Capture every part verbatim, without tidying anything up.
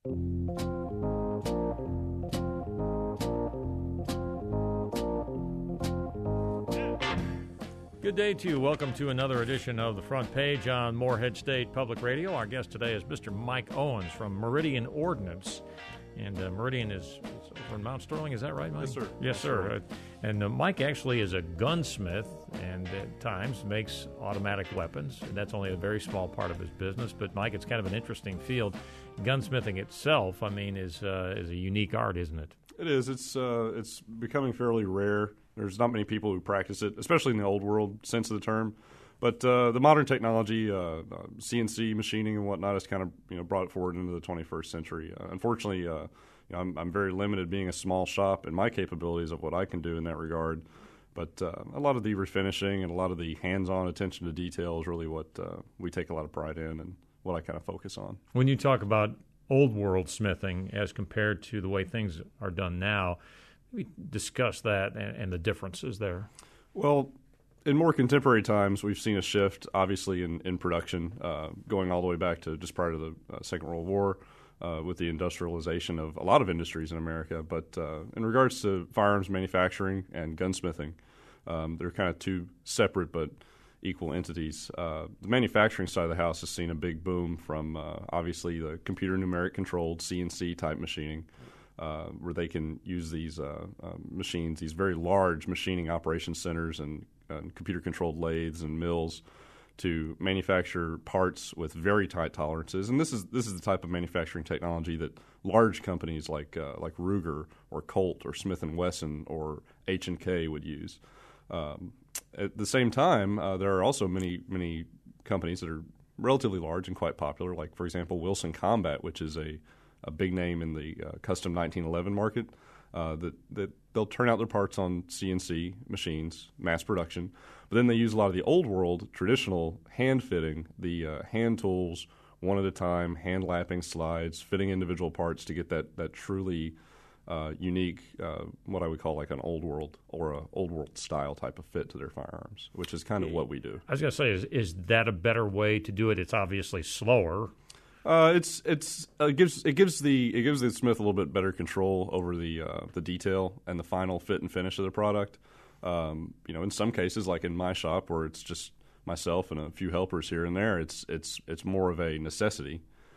Good day to you. Welcome to another edition of The Front Page on Morehead State Public Radio. Our guest today is Mister Mike Owens from Meridian Ordnance. And uh, Meridian is, is over in Mount Sterling, is that right, Mike? Yes, sir. Yes, sir. Uh, and uh, Mike actually is a gunsmith and at times makes automatic weapons. And that's only a very small part of his business. But, Mike, it's kind of an interesting field. Gunsmithing itself, I mean, is uh, is a unique art, isn't it? It is. It's uh, it's becoming fairly rare. There's not many people who practice it, especially in the old world sense of the term. But uh, the modern technology, uh, uh, C N C machining and whatnot, has kind of you know brought it forward into the twenty-first century. Uh, unfortunately, uh, you know, I'm, I'm very limited being a small shop in my capabilities of what I can do in that regard. But uh, a lot of the refinishing and a lot of the hands-on attention to detail is really what uh, we take a lot of pride in and what I kind of focus on. When you talk about old world smithing as compared to the way things are done now, we discuss that and, and the differences there. Well, in more contemporary times, we've seen a shift, obviously, in, in production, uh, going all the way back to just prior to the uh, Second World War uh, with the industrialization of a lot of industries in America. But uh, in regards to firearms manufacturing and gunsmithing, um, they're kind of two separate but equal entities. Uh, the manufacturing side of the house has seen a big boom from, uh, obviously, the computer numeric-controlled C N C-type machining, Uh, where they can use these uh, uh, machines, these very large machining operation centers and, and computer-controlled lathes and mills to manufacture parts with very tight tolerances. And this is this is the type of manufacturing technology that large companies like uh, like Ruger or Colt or Smith and Wesson or H and K would use. Um, at the same time, uh, there are also many many companies that are relatively large and quite popular, like, for example, Wilson Combat, which is a a big name in the uh, custom nineteen eleven market, uh, that, that they'll turn out their parts on C N C machines, mass production, but then they use a lot of the old world traditional hand fitting, the uh, hand tools, one at a time, hand lapping slides, fitting individual parts to get that, that truly uh, unique, uh, what I would call like an old world or a old world style type of fit to their firearms, which is kind of what we do. I was going to say, is, is that a better way to do it? It's obviously slower. Uh, it's it's uh, it gives it gives the it gives the smith a little bit better control over the uh, the detail and the final fit and finish of the product. Um, you know, in some cases, like in my shop, where it's just myself and a few helpers here and there, it's it's it's more of a necessity.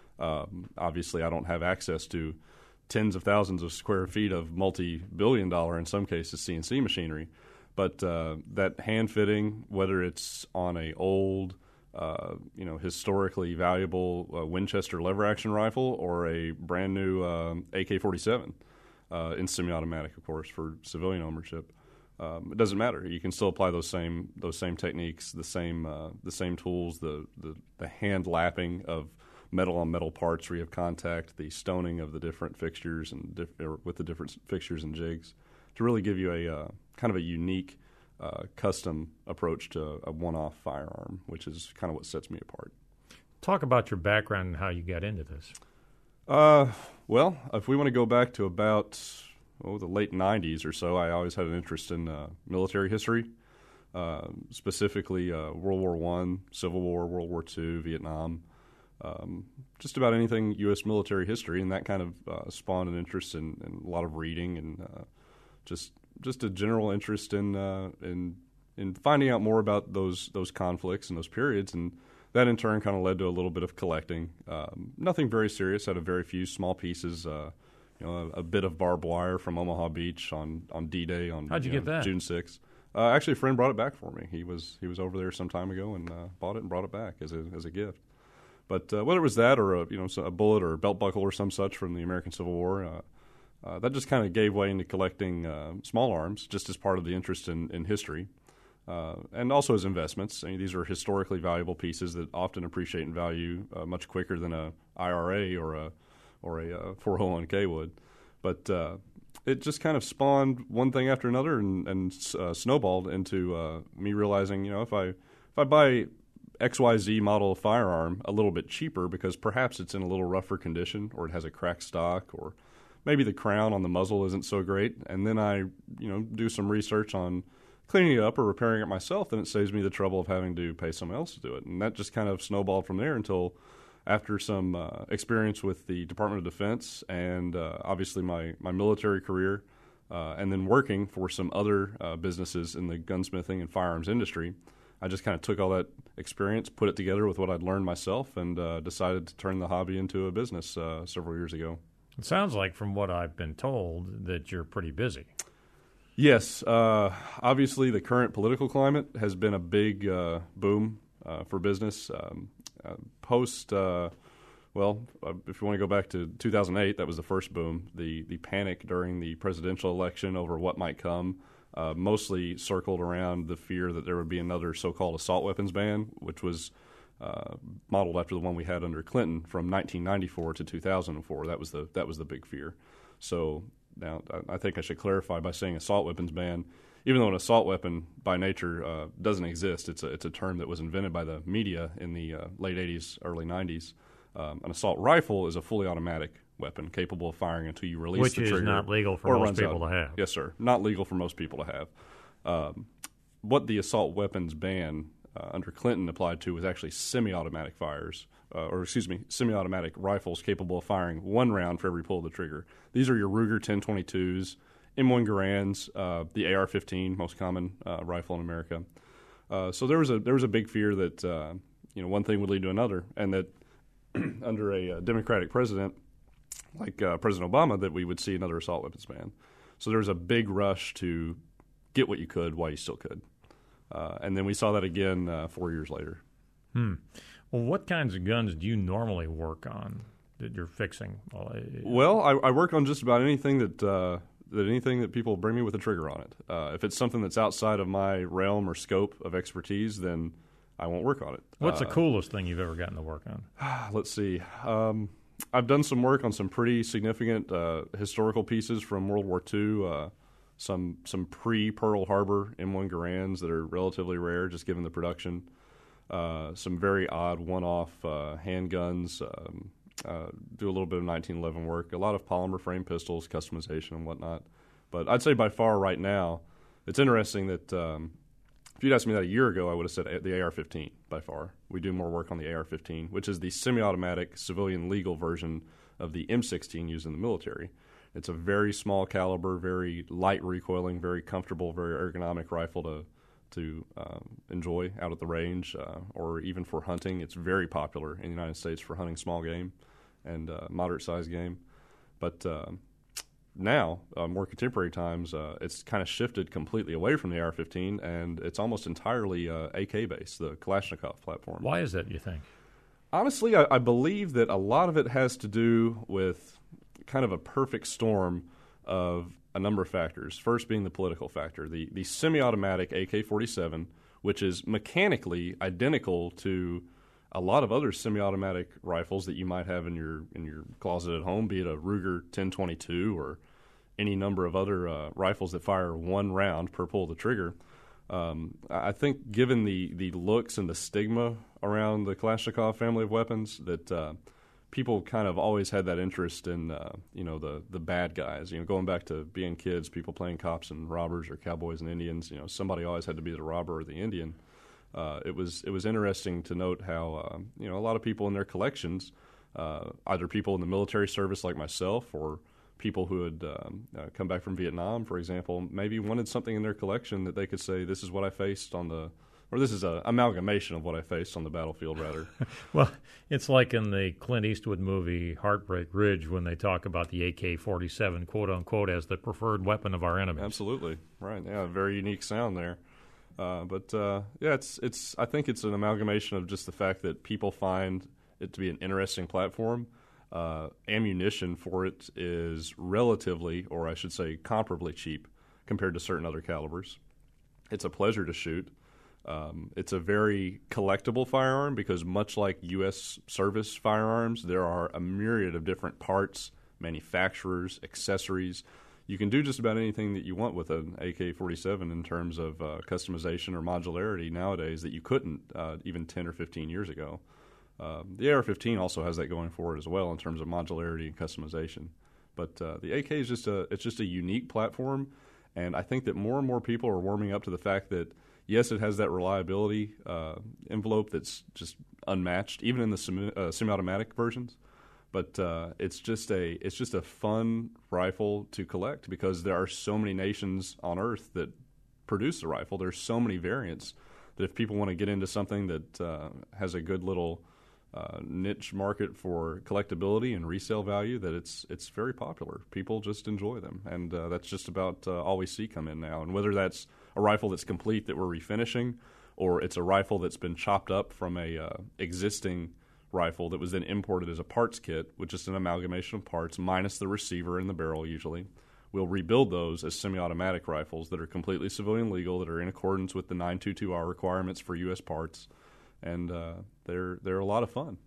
Um, obviously, I don't have access to tens of thousands of square feet of multi-billion dollar, in some cases, C N C machinery, but uh, that hand fitting, whether it's on a old Uh, you know, historically valuable uh, Winchester lever-action rifle or a brand-new um, A K forty-seven uh, in semi-automatic, of course, for civilian ownership. Um, it doesn't matter. You can still apply those same those same techniques, the same uh, the same tools, the, the the hand lapping of metal-on-metal parts where you have contact, the stoning of the different fixtures and diff- or with the different fixtures and jigs to really give you a uh, kind of a unique Uh, custom approach to a one-off firearm, which is kind of what sets me apart. Talk about your background and how you got into this. Uh, well, if we want to go back to about oh, the late nineties or so, I always had an interest in uh, military history, uh, specifically uh, World War One, Civil War, World War Two, Vietnam, um, just about anything U S military history, and that kind of uh, spawned an interest in, in a lot of reading and uh, just just a general interest in uh, in in finding out more about those those conflicts and those periods, and that in turn kind of led to a little bit of collecting. Um, nothing very serious. Had a very few small pieces. Uh, you know, a, a bit of barbed wire from Omaha Beach on, on D-Day on How'd you, you get know, that? June sixth. Uh, actually, a friend brought it back for me. He was he was over there some time ago and uh, bought it and brought it back as a as a gift. But uh, whether it was that or a you know a bullet or a belt buckle or some such from the American Civil War. Uh, Uh, that just kind of gave way into collecting uh, small arms, just as part of the interest in, in history, uh, and also as investments. I mean, these are historically valuable pieces that often appreciate in value uh, much quicker than a I R A or a or a uh, four oh one k would. But uh, it just kind of spawned one thing after another, and, and uh, snowballed into uh, me realizing, you know, if I if I buy X Y Z model firearm a little bit cheaper because perhaps it's in a little rougher condition, or it has a cracked stock, or maybe the crown on the muzzle isn't so great, and then I, you know, do some research on cleaning it up or repairing it myself, then it saves me the trouble of having to pay someone else to do it. And that just kind of snowballed from there until after some uh, experience with the Department of Defense and uh, obviously my, my military career, uh, and then working for some other uh, businesses in the gunsmithing and firearms industry, I just kind of took all that experience, put it together with what I'd learned myself, and uh, decided to turn the hobby into a business uh, several years ago. It sounds like, from what I've been told, that you're pretty busy. Yes. Uh, obviously, the current political climate has been a big uh, boom uh, for business. Um, uh, post, uh, well, uh, if you want to go back to two thousand eight, that was the first boom. The, the panic during the presidential election over what might come uh, mostly circled around the fear that there would be another so-called assault weapons ban, which was uh, modeled after the one we had under Clinton from nineteen ninety-four to two thousand four. That was the that was the big fear. So now I think I should clarify by saying assault weapons ban. Even though an assault weapon by nature uh, doesn't exist, it's a, it's a term that was invented by the media in the uh, late eighties, early nineties. Um, an assault rifle is a fully automatic weapon capable of firing until you release Which the trigger. Which is not legal for most people out. to have. Yes, sir. Not legal for most people to have. Um, what the assault weapons ban uh, under Clinton applied to was actually semi-automatic fires, uh, or excuse me, semi-automatic rifles capable of firing one round for every pull of the trigger. These are your Ruger ten twenty-twos, M one Garands, uh, the A R fifteen, most common uh, rifle in America. Uh, so there was a there was a big fear that uh, you know one thing would lead to another, and that under a uh, Democratic president like uh, President Obama, that we would see another assault weapons ban. So there was a big rush to get what you could while you still could, uh, and then we saw that again uh, four years later. Hmm. Well, what kinds of guns do you normally work on that you're fixing? Well, I, I work on just about anything that. Uh, that anything that people bring me with a trigger on it. Uh, if it's something that's outside of my realm or scope of expertise, then I won't work on it. What's uh, the coolest thing you've ever gotten to work on? Let's see. Um, I've done some work on some pretty significant uh, historical pieces from World War Two, uh, some some pre-Pearl Harbor M one Garands that are relatively rare, just given the production. Uh, some very odd one-off uh, handguns. Um, Uh, do a little bit of nineteen eleven work, a lot of polymer frame pistols, customization and whatnot. But I'd say by far right now, it's interesting that um, if you'd asked me that a year ago, I would have said the A R fifteen by far. We do more work on the A R fifteen, which is the semi-automatic civilian legal version of the M sixteen used in the military. It's a very small caliber, very light recoiling, very comfortable, very ergonomic rifle to to um, enjoy out at the range uh, or even for hunting. It's very popular in the United States for hunting small game and uh, moderate-sized game. But uh, now, uh, more contemporary times, uh, it's kind of shifted completely away from the A R fifteen, and it's almost entirely uh, A K-based, the Kalashnikov platform. Why is that, you think? Honestly, I, I believe that a lot of it has to do with kind of a perfect storm of a number of factors. First being the political factor. The the semi-automatic A K forty-seven, which is mechanically identical to a lot of other semi-automatic rifles that you might have in your in your closet at home, be it a Ruger ten twenty-two or any number of other uh, rifles that fire one round per pull of the trigger. Um, I think given the, the looks and the stigma around the Kalashnikov family of weapons, that uh, people kind of always had that interest in, uh, you know, the, the bad guys. You know, going back to being kids, people playing cops and robbers or cowboys and Indians, you know, somebody always had to be the robber or the Indian. Uh, it was it was interesting to note how, uh, you know, a lot of people in their collections, uh, either people in the military service like myself or people who had um, uh, come back from Vietnam, for example, maybe wanted something in their collection that they could say, this is what I faced on the, or this is an amalgamation of what I faced on the battlefield, rather. Well, it's like in the Clint Eastwood movie Heartbreak Ridge when they talk about the A K forty-seven, quote unquote, as the preferred weapon of our enemies. Absolutely. Right. Yeah, very unique sound there. Uh, but, uh, yeah, it's it's. I think it's an amalgamation of just the fact that people find it to be an interesting platform. Uh, ammunition for it is relatively, or I should say comparably cheap compared to certain other calibers. It's a pleasure to shoot. Um, it's a very collectible firearm because much like U S service firearms, there are a myriad of different parts, manufacturers, accessories. You can do just about anything that you want with an A K forty-seven in terms of uh, customization or modularity nowadays that you couldn't uh, even ten or fifteen years ago. Uh, the A R fifteen also has that going for it as well in terms of modularity and customization. But uh, the A K is just a it's just a unique platform, and I think that more and more people are warming up to the fact that Yes, it has that reliability uh, envelope that's just unmatched, even in the semi, uh, semi-automatic versions. But uh, it's just a it's just a fun rifle to collect because there are so many nations on Earth that produce the rifle. There's so many variants that if people want to get into something that uh, has a good little uh, niche market for collectability and resale value, that it's it's very popular. People just enjoy them, and uh, that's just about uh, all we see come in now. And whether that's a rifle that's complete that we're refinishing, or it's a rifle that's been chopped up from a uh, existing rifle that was then imported as a parts kit, which is an amalgamation of parts minus the receiver and the barrel usually. We'll rebuild those as semi-automatic rifles that are completely civilian legal, that are in accordance with the nine twenty-two R requirements for U S parts, and uh, they're they're a lot of fun.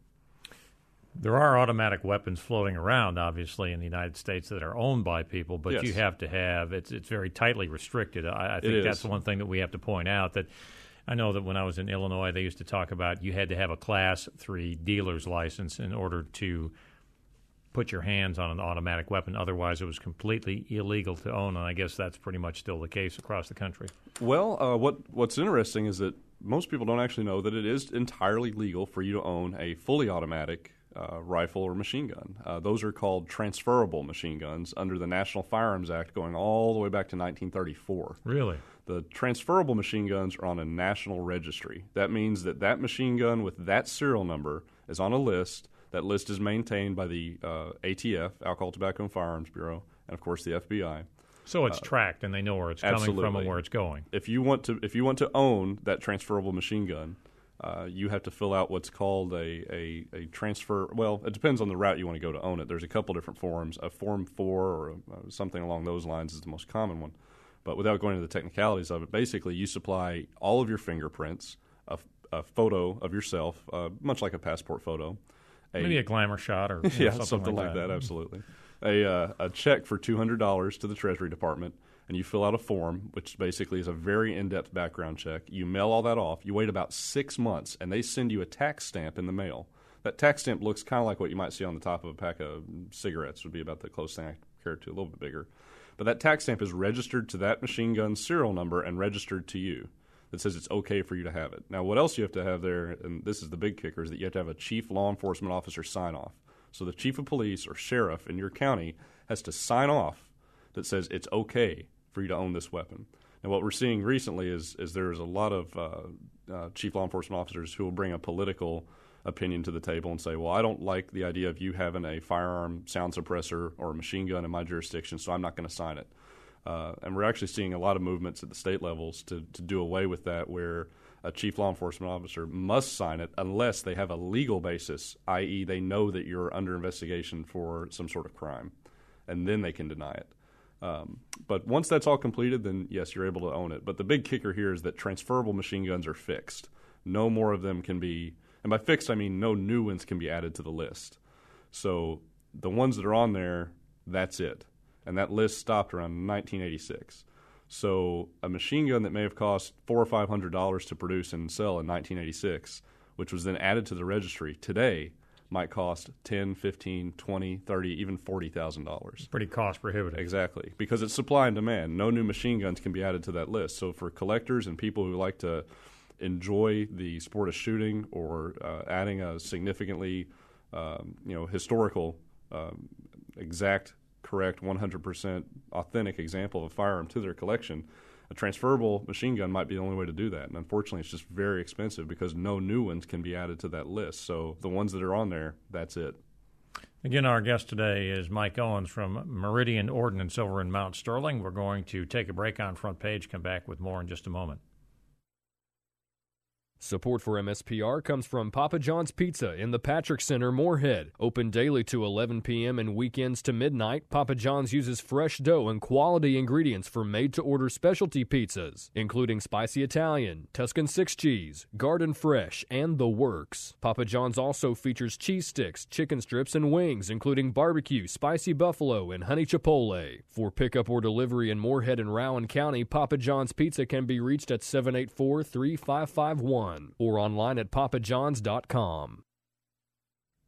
There are automatic weapons floating around, obviously, in the United States that are owned by people, but yes. you have to have it's it's very tightly restricted. I, I think it that's is. the one thing that we have to point out. That I know that when I was in Illinois, they used to talk about you had to have a Class three dealer's license in order to put your hands on an automatic weapon. Otherwise, it was completely illegal to own, and I guess that's pretty much still the case across the country. Well, uh, what what's interesting is that most people don't actually know that it is entirely legal for you to own a fully automatic uh, rifle or machine gun. Uh, those are called transferable machine guns under the National Firearms Act going all the way back to nineteen thirty-four. Really? The transferable machine guns are on a national registry. That means that that machine gun with that serial number is on a list. That list is maintained by the uh, A T F, Alcohol, Tobacco, and Firearms Bureau, and of course the F B I. So it's uh, tracked, and they know where it's absolutely. coming from and where it's going. If you want to, if you want to own that transferable machine gun, uh, you have to fill out what's called a, a, a transfer. Well, it depends on the route you want to go to own it. There's a couple different forms. A Form four or a, uh, something along those lines is the most common one. But without going into the technicalities of it, basically you supply all of your fingerprints, a, a photo of yourself, uh, much like a passport photo. A, Maybe a glamour shot or you know, yeah, something, something like, like that. that. Absolutely, a uh, a check for two hundred dollars to the Treasury Department, and you fill out a form, which basically is a very in-depth background check. You mail all that off. You wait about six months, and they send you a tax stamp in the mail. That tax stamp looks kind of like what you might see on the top of a pack of cigarettes. Would be about the closest thing I compare it to, a little bit bigger. But that tax stamp is registered to that machine gun serial number and registered to you. That says it's okay for you to have it. Now, what else you have to have there, and this is the big kicker, is that you have to have a chief law enforcement officer sign off. So the chief of police or sheriff in your county has to sign off that says it's okay for you to own this weapon. And what we're seeing recently is is there's a lot of uh, uh, chief law enforcement officers who will bring a political opinion to the table and say, well, I don't like the idea of you having a firearm sound suppressor or a machine gun in my jurisdiction, so I'm not going to sign it. Uh, and we're actually seeing a lot of movements at the state levels to, to do away with that, where a chief law enforcement officer must sign it unless they have a legal basis, that is they know that you're under investigation for some sort of crime, and then they can deny it. Um, but once that's all completed, then yes, you're able to own it. But the big kicker here is that transferable machine guns are fixed. No more of them can be, and by fixed I mean no new ones can be added to the list. So the ones that are on there, that's it. And that list stopped around nineteen eighty-six. So a machine gun that may have cost four or five hundred dollars to produce and sell in nineteen eighty-six, which was then added to the registry, today might cost ten, fifteen, twenty, thirty, even forty thousand dollars. Pretty cost prohibitive. Exactly, because it's supply and demand. No new machine guns can be added to that list. So for collectors and people who like to enjoy the sport of shooting, or uh, adding a significantly, um, you know, historical, um, exact, correct, one hundred percent authentic example of a firearm to their collection, a transferable machine gun might be the only way to do that. And unfortunately, it's just very expensive because no new ones can be added to that list. So the ones that are on there, that's it. Again, our guest today is Mike Owens from Meridian Ordnance over in Mount Sterling. We're going to take a break on Front Page, come back with more in just a moment. Support for M S P R comes from Papa John's Pizza in the Patrick Center, Moorhead. Open daily to eleven p.m. and weekends to midnight, Papa John's uses fresh dough and quality ingredients for made-to-order specialty pizzas, including spicy Italian, Tuscan six cheese, garden fresh, and the works. Papa John's also features cheese sticks, chicken strips, and wings, including barbecue, spicy buffalo, and honey chipotle. For pickup or delivery in Moorhead and Rowan County, Papa John's Pizza can be reached at seven eight four, three five five one or online at papa johns dot com.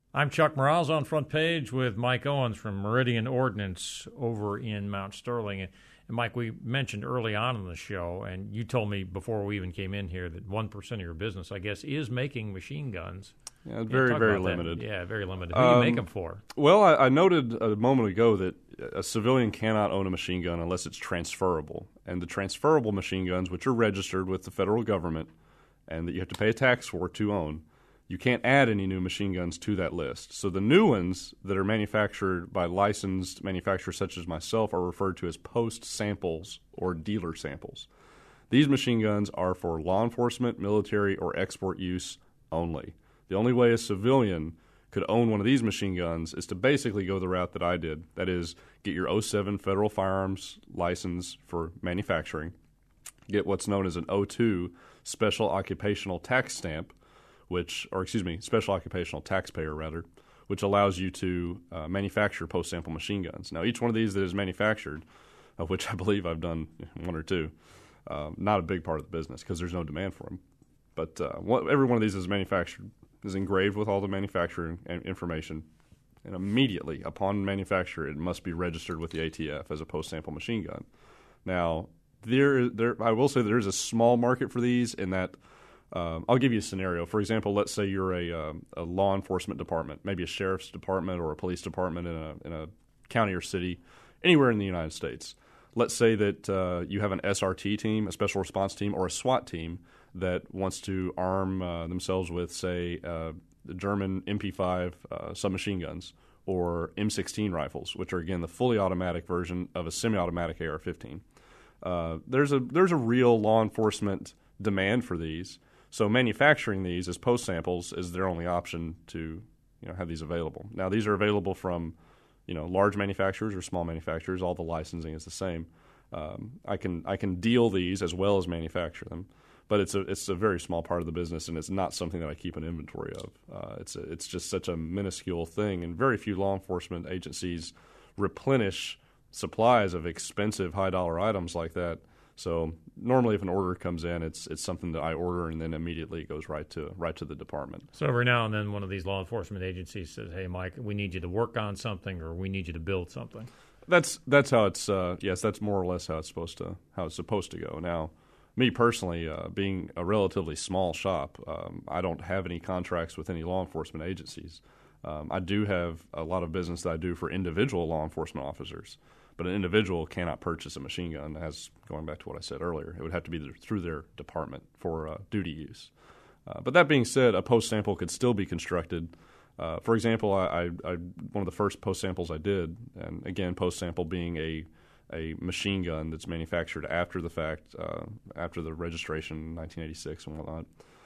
I'm Chuck Morales on Front Page with Mike Owens from Meridian Ordnance over in Mount Sterling. And Mike, we mentioned early on in the show, and you told me before we even came in here that one percent of your business, I guess, is making machine guns. Yeah, very, very limited. That. Yeah, very limited. Who do you um, make them for? Well, I, I noted a moment ago that a civilian cannot own a machine gun unless it's transferable. And the transferable machine guns, which are registered with the federal government and that you have to pay a tax for to own, you can't add any new machine guns to that list. So the new ones that are manufactured by licensed manufacturers such as myself are referred to as post samples or dealer samples. These machine guns are for law enforcement, military, or export use only. The only way a civilian could own one of these machine guns is to basically go the route that I did. That is, get your oh seven federal firearms license for manufacturing, get what's known as an oh two special occupational tax stamp, which, or excuse me, special occupational taxpayer rather, which allows you to uh, manufacture post-sample machine guns. Now, each one of these that is manufactured, of which I believe I've done one or two, uh, not a big part of the business because there's no demand for them. But uh, what, every one of these is manufactured, is engraved with all the manufacturing information, and immediately upon manufacture, it must be registered with the A T F as a post-sample machine gun. Now, there, there, I will say there is a small market for these in that. Um, I'll give you a scenario. For example, let's say you're a, um, a law enforcement department, maybe a sheriff's department or a police department in a, in a county or city, anywhere in the United States. Let's say that uh, you have an S R T team, a special response team, or a SWAT team that wants to arm uh, themselves with, say, uh, the German M P five uh, submachine guns or M sixteen rifles, which are, again, the fully automatic version of a semi-automatic A R fifteen. Uh, there's a there's a real law enforcement demand for these. So manufacturing these as post samples is their only option to, you know, have these available. Now these are available from, you know, large manufacturers or small manufacturers. All the licensing is the same. Um, I can I can deal these as well as manufacture them, but it's a it's a very small part of the business, and it's not something that I keep an inventory of. Uh, it's a, it's just such a minuscule thing, and very few law enforcement agencies replenish supplies of expensive high dollar items like that. So normally, if an order comes in, it's it's something that I order, and then immediately it goes right to right to the department. So every now and then, one of these law enforcement agencies says, "Hey, Mike, we need you to work on something, or we need you to build something." That's that's how it's uh, yes, that's more or less how it's supposed to how it's supposed to go. Now, me personally, uh, being a relatively small shop, um, I don't have any contracts with any law enforcement agencies. Um, I do have a lot of business that I do for individual law enforcement officers. But an individual cannot purchase a machine gun, as going back to what I said earlier. It would have to be through their department for uh, duty use. Uh, but that being said, a post sample could still be constructed. Uh, for example, I, I, I one of the first post samples I did, and again, post sample being a a machine gun that's manufactured after the fact, uh, after the registration in nineteen eighty-six and whatnot.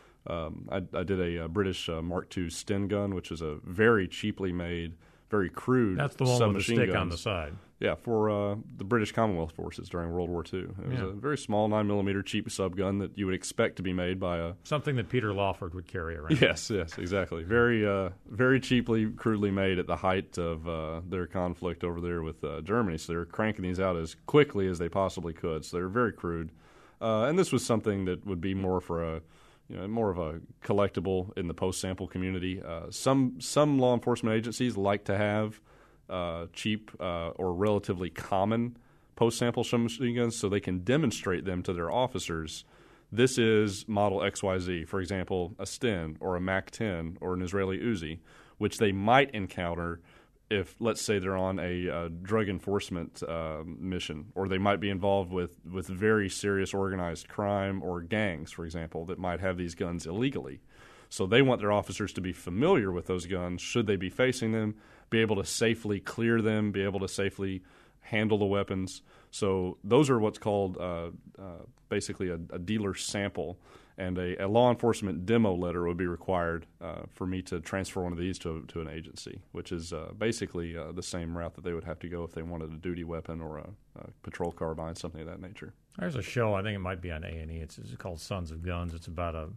Um, I, I did a, a British uh, Mark two Sten gun, which is a very cheaply made, very crude That's the one with the stick guns. on the side. Yeah, for uh, the British Commonwealth forces during World War Two. It was Yeah. a very small nine millimeter cheap subgun that you would expect to be made by a... Something that Peter Lawford would carry around. Yes, yes, exactly. Very uh, very cheaply, crudely made at the height of uh, their conflict over there with uh, Germany. So they were cranking these out as quickly as they possibly could. So they were very crude. Uh, and this was something that would be more for a... You know, more of a collectible in the post-sample community. Uh, some some law enforcement agencies like to have uh, cheap uh, or relatively common post-sample submachine guns so they can demonstrate them to their officers. This is model X Y Z, for example, a Sten or a Mac ten or an Israeli Uzi, which they might encounter if, let's say, they're on a uh, drug enforcement uh, mission, or they might be involved with, with very serious organized crime or gangs, for example, that might have these guns illegally. So they want their officers to be familiar with those guns, should they be facing them, be able to safely clear them, be able to safely handle the weapons. So those are what's called uh, uh, basically a, a dealer sample, and a, a law enforcement demo letter would be required uh, for me to transfer one of these to, to an agency, which is uh, basically uh, the same route that they would have to go if they wanted a duty weapon or a, a patrol carbine, something of that nature. There's a show, I think it might be on A and E. It's, it's called Sons of Guns. It's about a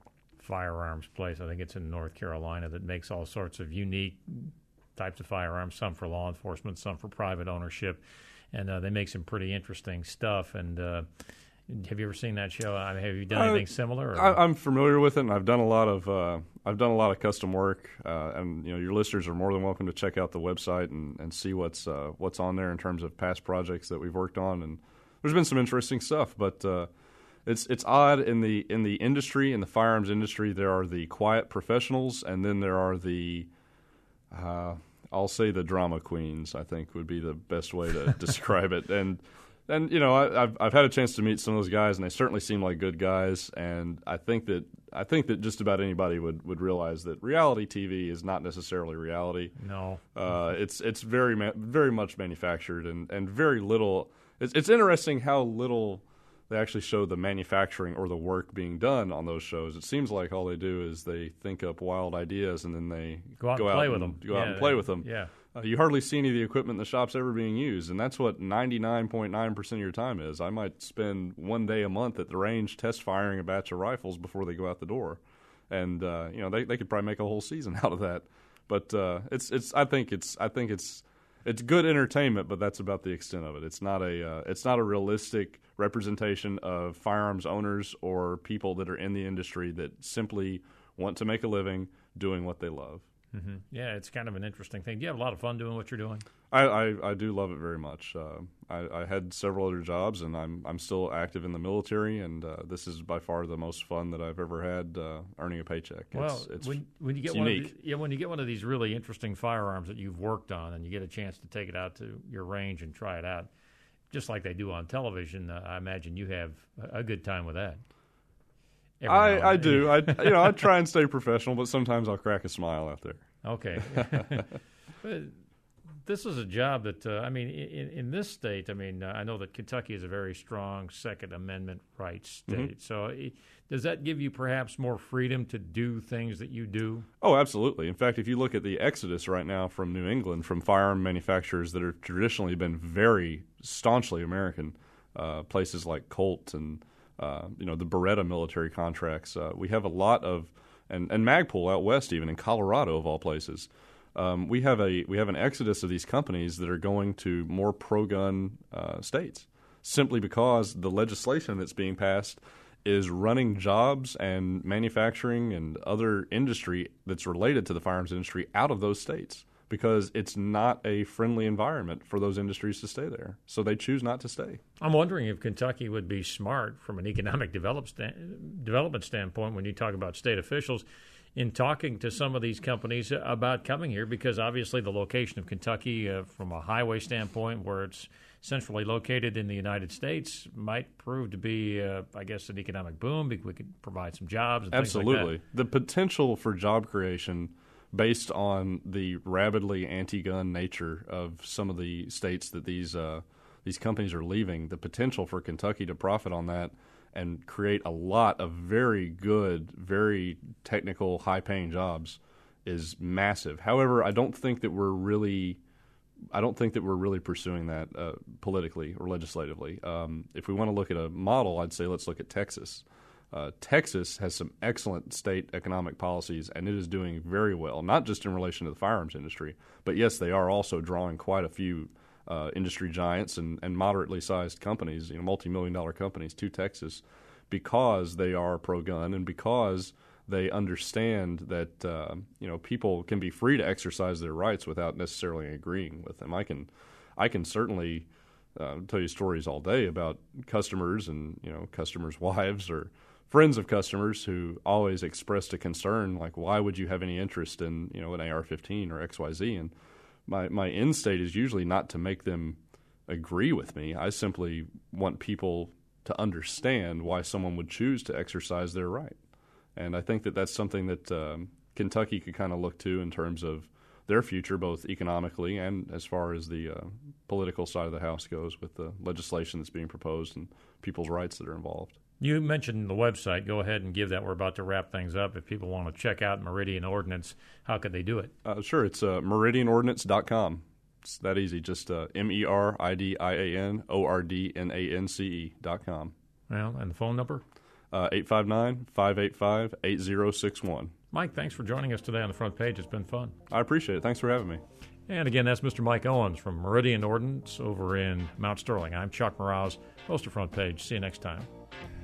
firearms place. I think it's in North Carolina that makes all sorts of unique types of firearms, some for law enforcement, some for private ownership. And uh, they make some pretty interesting stuff. And uh, Have you ever seen that show? I mean, have you done anything uh, similar? Or? I, I'm familiar with it, and I've done a lot of uh, I've done a lot of custom work. Uh, and you know, your listeners are more than welcome to check out the website and, and see what's uh, what's on there in terms of past projects that we've worked on. And there's been some interesting stuff, but uh, it's it's odd in the in the industry, in the firearms industry. There are the quiet professionals, and then there are the uh, I'll say the drama queens. I think would be the best way to describe it. And And, you know, I, I've I've had a chance to meet some of those guys, and they certainly seem like good guys. And I think that I think that just about anybody would, would realize that reality T V is not necessarily reality. No, uh, it's it's very ma- very much manufactured, and, and very little. It's it's interesting how little they actually show the manufacturing or the work being done on those shows. It seems like all they do is they think up wild ideas, and then they go out go and out play and, with them. Go yeah, out and play with them. Yeah. Uh, you hardly see any of the equipment in the shops ever being used, and that's what ninety-nine point nine percent of your time is. I might spend one day a month at the range test firing a batch of rifles before they go out the door, and uh, you know they they could probably make a whole season out of that. But uh, it's it's I think it's I think it's it's good entertainment, but that's about the extent of it. It's not a uh, it's not a realistic representation of firearms owners or people that are in the industry that simply want to make a living doing what they love. Mm-hmm. Yeah, it's kind of an interesting thing. Do you have a lot of fun doing what you're doing? I, I, I do love it very much. Uh, I, I had several other jobs, and I'm I'm still active in the military, and uh, this is by far the most fun that I've ever had uh, earning a paycheck. Well, it's, it's, when when you get it's one unique. of the, yeah, when you get one of these really interesting firearms that you've worked on, and you get a chance to take it out to your range and try it out, just like they do on television, uh, I imagine you have a good time with that. I, I do. I you know I try and stay professional, but sometimes I'll crack a smile out there. Okay. But this is a job that, uh, I mean, in, in this state, I mean, uh, I know that Kentucky is a very strong Second Amendment rights state. Mm-hmm. So it, does that give you perhaps more freedom to do things that you do? Oh, absolutely. In fact, if you look at the exodus right now from New England, from firearm manufacturers that have traditionally been very staunchly American, uh, places like Colt and Uh, you know, the Beretta military contracts. Uh, we have a lot of, and, and Magpul out west, even in Colorado of all places. Um, we have a we have an exodus of these companies that are going to more pro-gun uh, states, simply because the legislation that's being passed is running jobs and manufacturing and other industry that's related to the firearms industry out of those states, because it's not a friendly environment for those industries to stay there. So they choose not to stay. I'm wondering if Kentucky would be smart from an economic develop stand, development standpoint when you talk about state officials in talking to some of these companies about coming here, because obviously the location of Kentucky uh, from a highway standpoint, where it's centrally located in the United States, might prove to be, uh, I guess, an economic boom, because we could provide some jobs and Absolutely. things like that. The potential for job creation based on the rabidly anti-gun nature of some of the states that these uh, these companies are leaving, the potential for Kentucky to profit on that and create a lot of very good, very technical, high-paying jobs is massive. However, I don't think that we're really, I don't think that we're really pursuing that uh, politically or legislatively. Um, if we want to look at a model, I'd say let's look at Texas. Uh, Texas has some excellent state economic policies, and it is doing very well, not just in relation to the firearms industry, but yes, they are also drawing quite a few uh, industry giants and, and moderately sized companies, you know, multi-million dollar companies to Texas, because they are pro-gun and because they understand that uh, you know people can be free to exercise their rights without necessarily agreeing with them. I can, I can certainly uh, tell you stories all day about customers and you know customers' wives or friends of customers who always expressed a concern, like, why would you have any interest in, you know, an A R fifteen or X Y Z? And my, my end state is usually not to make them agree with me. I simply want people to understand why someone would choose to exercise their right. And I think that that's something that um, Kentucky could kind of look to in terms of their future, both economically and as far as the uh, political side of the house goes, with the legislation that's being proposed and people's rights that are involved. You mentioned the website. Go ahead and give that. We're about to wrap things up. If people want to check out Meridian Ordnance, how could they do it? Uh, sure. It's uh, meridian ordnance dot com. It's that easy. Just uh, M E R I D I A N O R D N A N C E dot com. Well, and the phone number? Uh, eight five nine, five eight five, eight zero six one. Mike, thanks for joining us today on the front page. It's been fun. I appreciate it. Thanks for having me. And again, that's Mister Mike Owens from Meridian Ordnance over in Mount Sterling. I'm Chuck Moroz, host of Front Page. See you next time.